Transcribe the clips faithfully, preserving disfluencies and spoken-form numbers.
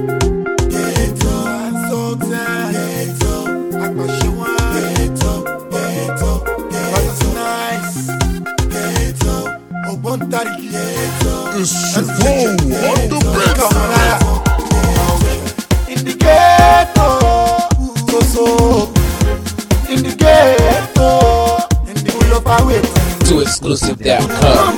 Ghetto, Sultan, Ghetto, Akbashiwa, Ghetto, Ghetto, Ghetto, nice, Ghetto, Ogbontarigi, Ghetto. It's Shifo on the beat. In the ghetto, so so. In the ghetto, in the full of our weight. To exclusive dot com.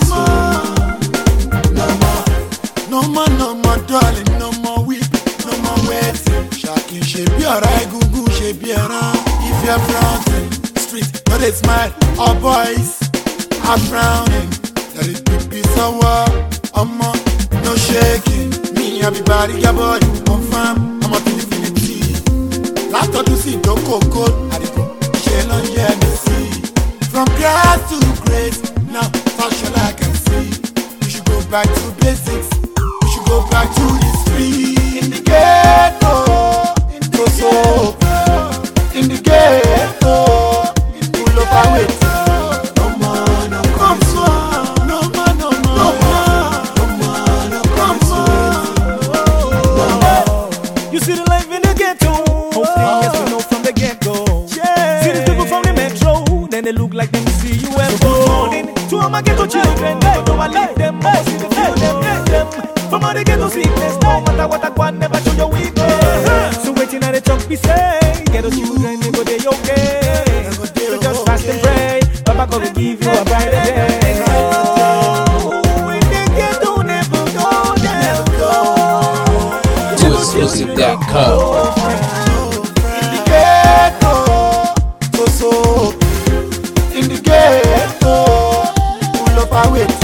No more, no more, darling, no more weep, no more wait. Shaking, she be alright, Gugu, she be around. If you're frowning, street, but they smile. All boys are frowning. There is big piece of war, I'm on, no shaking. Me, everybody, your boy, I'm fam, I'm up in the Philippines. Last to see, don't go cold, I go, shell on, yeah, me see. From grass to grace, now, fashion I can see. We should go back to basics. Go back to the street. In the ghetto, in the ghetto, in the ghetto, full of our weight. No more, no more, no more, no more, no more, no more. You see the life in the ghetto. Hopefully, yes, we know from the get-go. Yeah. See the people from the metro, then they look like them see you and good morning to all my ghetto children. But though I leave them, I see the feel them, get them. From all the ghetto sickness, no matter what I want, never show your weakness. So waiting at the talk, we say, ghetto children, they go they okay. So just fast and pray, Papa gonna give you a brighter day. Oh, in the ghetto, never go, never go. To exclusive dot com. In the ghetto, so so. In the ghetto, full of our weight.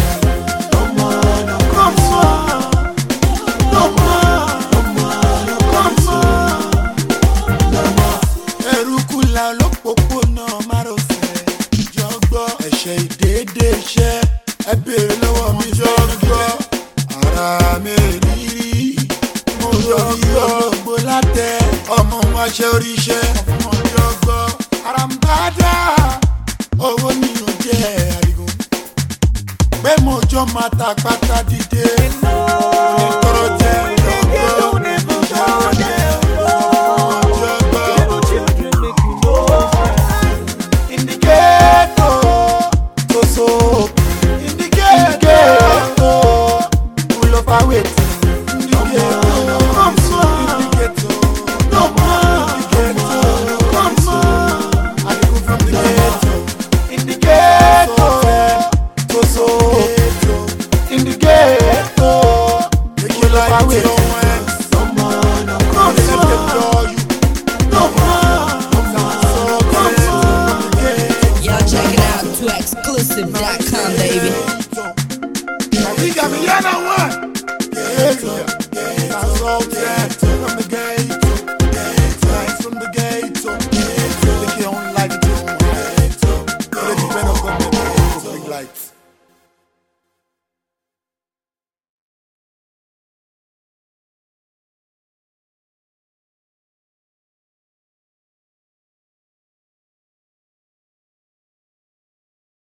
Ìdédé iṣẹ́ ẹ bèrè lọ́wọ́ mi jọ́gbọ́ ara mi rírí mo yọ yọ gbogbo látẹ ọmọ wa ṣe oríṣẹ́ ọmọ jọ́gbọ́ ara ń bá dá owó ní oúnjẹ àrígùn pé mo jọ máa ta pátá dìde nítorọ jẹ jọ́gbọ́ jọ́gbọ́. Exclusive dot com, baby.